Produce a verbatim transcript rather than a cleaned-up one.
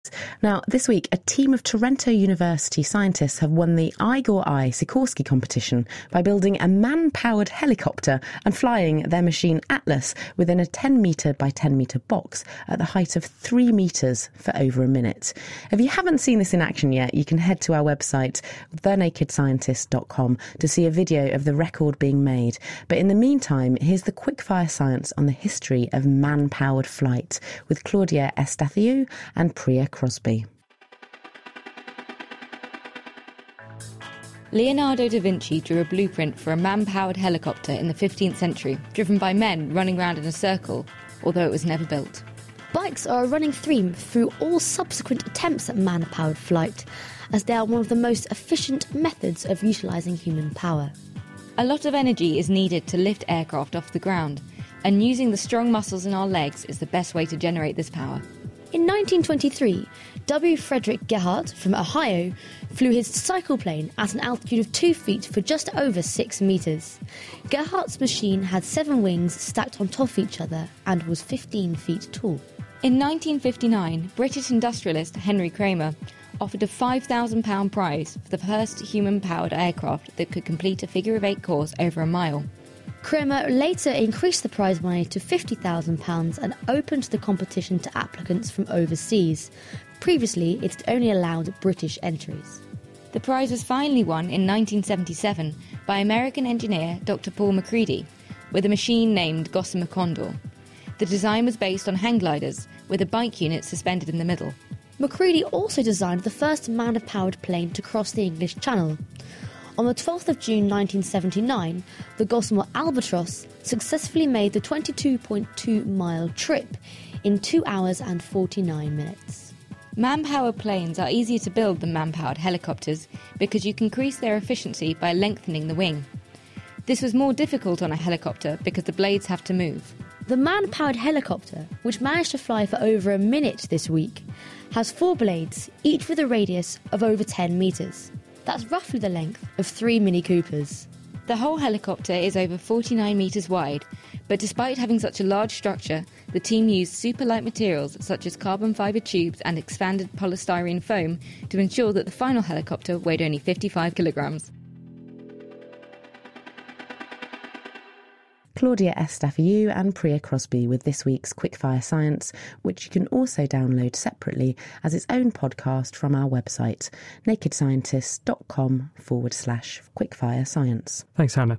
Now, this week, a team of Trento University scientists have won the Igor I. Sikorsky competition by building a man-powered helicopter and flying their machine Atlas within a ten metre by ten metre box at the height of three metres for over a minute. If you haven't seen this in action yet, you can head to our website, the naked scientist dot com, to see a video of the record being made. But in the meantime, here's the quickfire science on the history of man-powered flight with Claudia Eustathiou and Priya Crosby. Leonardo da Vinci drew a blueprint for a man-powered helicopter in the fifteenth century, driven by men running around in a circle, although it was never built. Bikes are a running theme through all subsequent attempts at man-powered flight, as they are one of the most efficient methods of utilising human power. A lot of energy is needed to lift aircraft off the ground, and using the strong muscles in our legs is the best way to generate this power. In nineteen twenty-three, W. Frederick Gerhardt from Ohio flew his cycleplane at an altitude of two feet for just over six metres. Gerhardt's machine had seven wings stacked on top of each other and was fifteen feet tall. In nineteen fifty-nine, British industrialist Henry Kramer offered a five thousand pounds prize for the first human-powered aircraft that could complete a figure-of-eight course over a mile. Kramer later increased the prize money to fifty thousand pounds and opened the competition to applicants from overseas. Previously, it had only allowed British entries. The prize was finally won in nineteen seventy-seven by American engineer Doctor Paul MacCready, with a machine named Gossamer Condor. The design was based on hang gliders, with a bike unit suspended in the middle. MacCready also designed the first man-powered plane to cross the English Channel. On the twelfth of June nineteen seventy-nine, the Gossamer Albatross successfully made the twenty-two point two mile trip in two hours and forty-nine minutes. Man-powered planes are easier to build than man-powered helicopters because you can increase their efficiency by lengthening the wing. This was more difficult on a helicopter because the blades have to move. The man-powered helicopter, which managed to fly for over a minute this week, has four blades, each with a radius of over ten metres. That's roughly the length of three Mini Coopers. The whole helicopter is over forty-nine metres wide, but despite having such a large structure, the team used super light materials such as carbon fibre tubes and expanded polystyrene foam to ensure that the final helicopter weighed only fifty-five kilograms. Claudia Eustathiou and Priya Crosby with this week's Quickfire Science, which you can also download separately as its own podcast from our website, naked scientist dot com forward slash quickfire science. Thanks, Hannah.